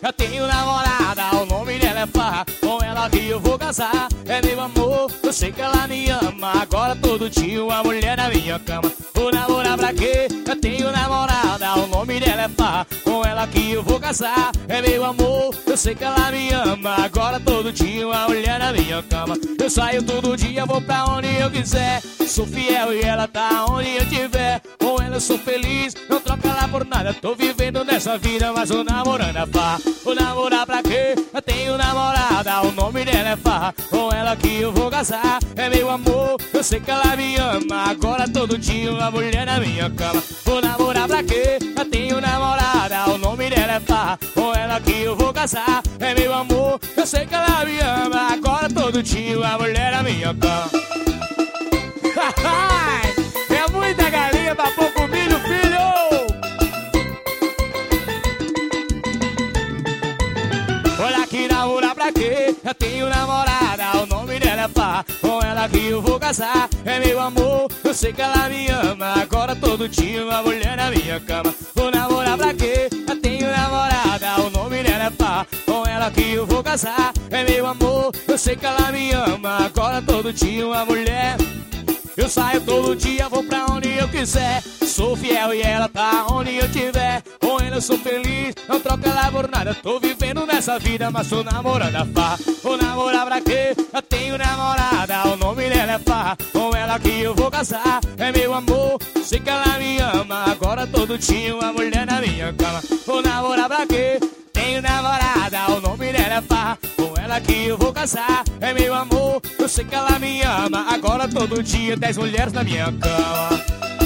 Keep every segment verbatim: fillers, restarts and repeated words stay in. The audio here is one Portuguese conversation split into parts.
Eu tenho namorada, o nome dela é Farra, com ela que eu vou casar. É meu amor, eu sei que ela me ama. Agora todo dia uma mulher na minha cama. Vou namorar pra quê? Eu tenho namorada, o nome dela é Farra, com ela que eu vou casar. É meu amor, eu sei que ela me ama. Agora todo dia uma mulher na minha cama. Eu saio todo dia, vou pra onde eu quiser. Sou fiel e ela tá onde eu tiver. Com ela eu sou feliz, não troco ela por nada. Tô vivendo nessa vida, mas tô namorando a Farra. Vou namorar pra quê? Eu tenho namorada, o nome dela é Farra, com ela que eu vou casar. É meu amor, eu sei que ela me ama. Agora todo dia uma mulher na minha cama. Vou namorar pra quê? Eu tenho namorada, o nome dela é Farra, com ela que eu vou casar. É meu amor, eu sei que ela me ama. Agora todo dia uma mulher na minha cama. É muita galinha pra pouco milho, filho! Olha aqui, namorar pra quê? Eu tenho namorada, o nome dela é Farra, com ela que eu vou casar. É meu amor, eu sei que ela me ama. Agora todo dia uma mulher na minha cama. Vou namorar pra quê? Eu tenho namorada, o nome dela é Farra, com ela que eu vou casar. É meu amor, eu sei que ela me ama. Agora todo dia uma mulher. Eu saio todo dia, vou pra onde eu quiser. Sou fiel e ela tá onde eu tiver. Com ela eu sou feliz, não troco ela por nada. Tô vivendo nessa vida, mas tô namorando a Farra. Vou namorar pra quê? Eu tenho namorada, o nome dela é Farra, com ela que eu vou casar. É meu amor, sei que ela me ama. Agora todo dia uma mulher na minha cama. Vou namorar pra quê? Tenho namorada, o nome dela é Farra, com ela que eu vou casar. É meu amor, eu sei que ela me ama. Agora todo dia dez mulheres na minha cama.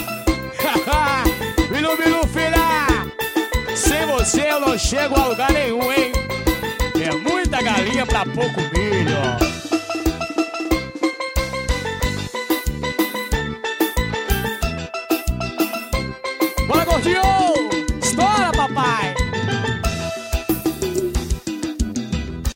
Bilu, Bilu, filha, sem você eu não chego a lugar nenhum, hein? É muita galinha pra pouco milho.